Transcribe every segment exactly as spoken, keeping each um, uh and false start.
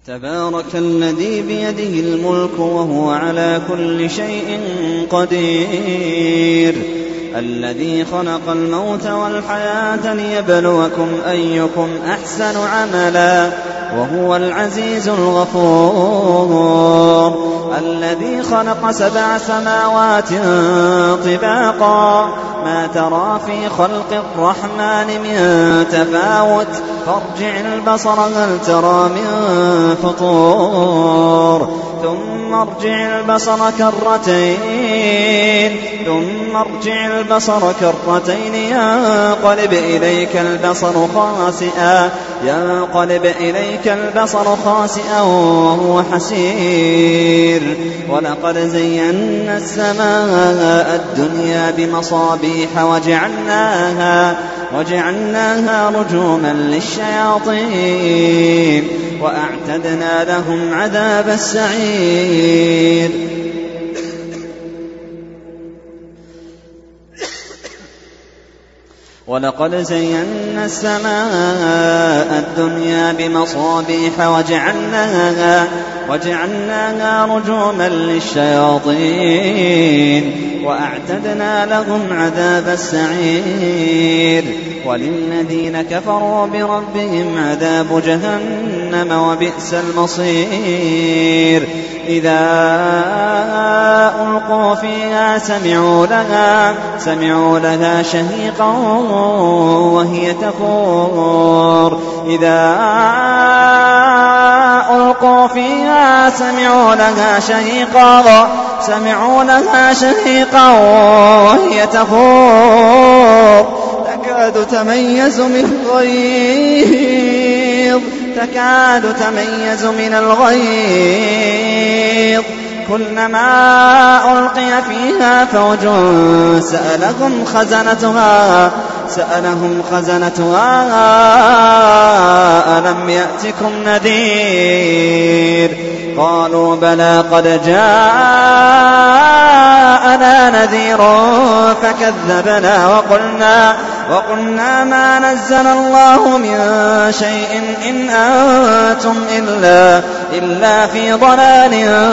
تبارك الذي بيده الملك وهو على كل شيء قدير الذي خلق الموت والحياة ليبلوكم أيكم أحسن عملا وهو العزيز الغفور الذي خلق سبع سماوات طباقا ما ترى في خلق الرحمن من تفاوت فارجع البصر هل ترى من فطور ثم ارجع البصر كرتين ثم ارجع البصر كرتين ينقلب إليك البصر خاسئا ينقلب إليك البصر خاسئا وهو حسير ولقد زينا السماء الدنيا بمصابيح وجعلناها وجعلناها رجوما للشياطين وأعتدنا لهم عذاب السعير ولقد زينا السماء الدنيا بمصابيح وجعلناها وجعلناها رجوما للشياطين وأعتدنا لهم عذاب السعير وللذين كفروا بربهم عذاب جهنم وبئس المصير إذا ألقوا فيها سمعوا لها سمعوا لها شهيقا وهي تفور إذا ألقوا فيها سمعوا لها شهيقا سمعوا لها شهيقا وهي تفور تكاد تميز من الغيظ تكاد تميز من الغيظ كلما ألقي فيها فوج سألهم خزنتها سألهم خزنتها ألم يأتكم نذير قالوا بلى قد جاءنا نذير فكذبنا وقلنا وقلنا ما نزل الله من شيء إن أنتم إلا, إلا في ضلال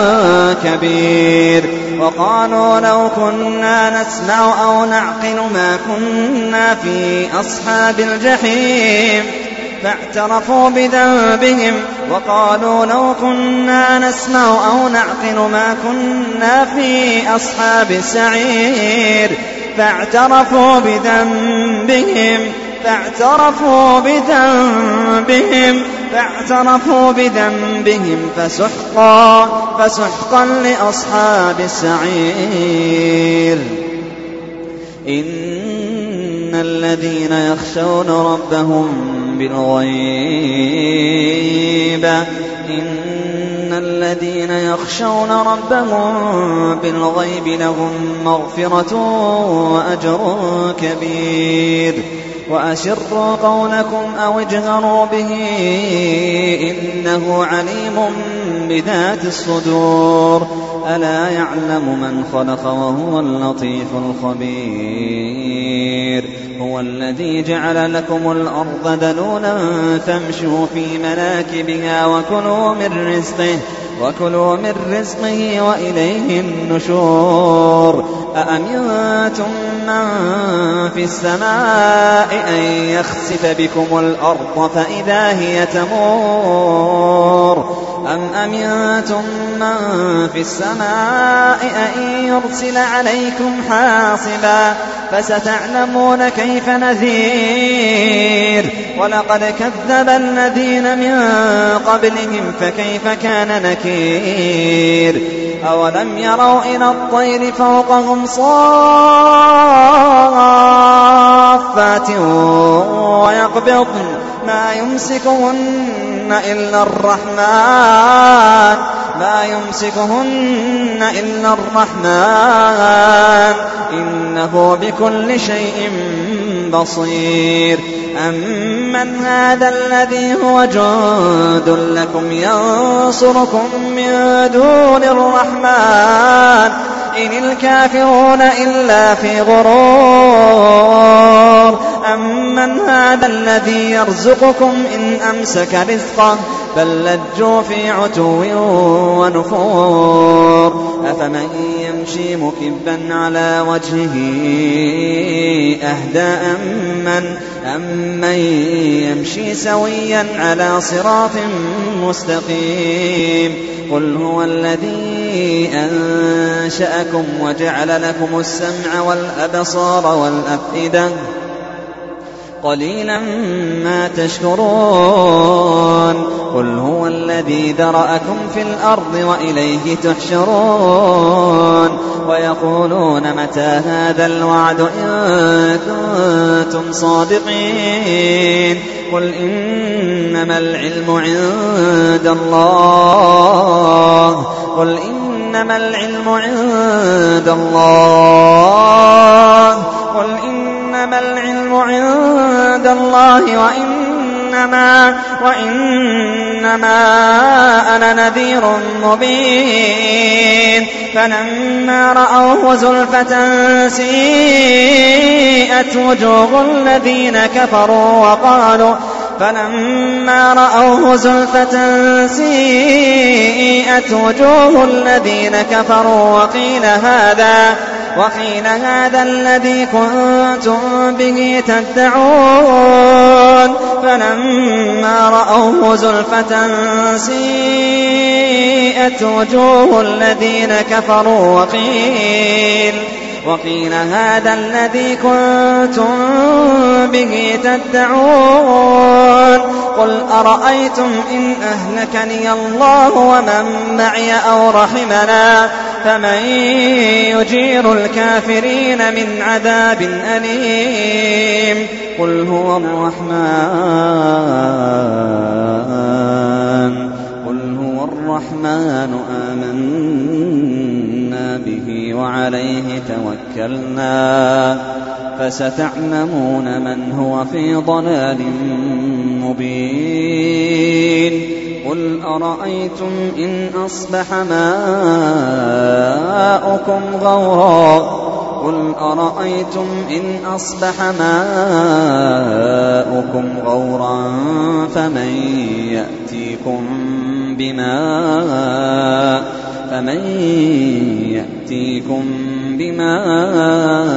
كبير وقالوا لو كنا نسمع أو نعقل ما كنا في أصحاب الجحيم فاعترفوا بذنبهم وقالوا لو كنا نسمع أو نعقل ما كنا في أصحاب السعير فاعترفوا بذنبهم فاعترفوا بذنبهم فاعترفوا بذنبهم فسحقا فسحقا لأصحاب السعير إن الذين يخشون ربهم بالغيب إن الذين يخشون ربهم بالغيب لهم مغفرة وأجر كبير وأسروا قولكم أو اجهروا به إنه عليم بذات الصدور ألا يعلم من خلق وهو اللطيف الخبير هو الذي جعل لكم الأرض ذلولا فامشوا في مناكبها وكلوا من رزقه وكلوا من رزقه وإليه النشور أأمنتم من في السماء أن يخسف بكم الأرض فإذا هي تمور أم أمنتم من في السماء أن يرسل عليكم حاصبا فستعلمون كيف نذير ولقد كذب الذين من قبلهم فكيف كان نكير أولم يروا إلى الطير فوقهم صافات ويقبضن ما يمسكهن إلا الرحمن ما يمسكهن إلا الرحمن إنه بكل شيء بصير أمن هذا الذي هو جند لكم ينصركم من دون الرحمن إن الكافرون إلا في غرور أمن هذا الذي يرزقكم إن أمسك رزقه بل لجوا في عتو ونفور أفمن يمشي مكبا على وجهه أهدى أمن أمن يمشي سويا على صراط مستقيم قل هو الذي أنشأكم وجعل لكم السمع والأبصار والأفئدة قليلا ما تشكرون قل هو الذي ذرأكم في الأرض وإليه تحشرون ويقولون متى هذا الوعد إن كنتم صادقين قل إنما العلم عند الله قل إنما العلم عند الله قل إنما العلم عند الله وإنما, وإنما أنا نذير مبين فلما رأوه زلفة سيئت وجوه الذين كفروا وقالوا فلما رأوه زلفة سيئت وجوه الذين كفروا وقيل هذا وقيل هذا الذي كنتم به تدعون فلما رأوه زلفة سيئت وجوه الذين كفروا وقيل وقيل هذا الذي كنتم به تدعون قل أرأيتم إن أهلكني الله ومن معي أو رحمنا فمن يجير الكافرين من عذاب أليم قل هو الرحمن قل هو الرحمن آمنا به وعليه توكلنا فستعلمون من هو في ضلال مبين قل أرأيتم إن أصبح ماؤكم غورا قل أرأيتم إن أصبح ماؤكم غورا فمن يأتيكم بماء فمن يأتيكم بماء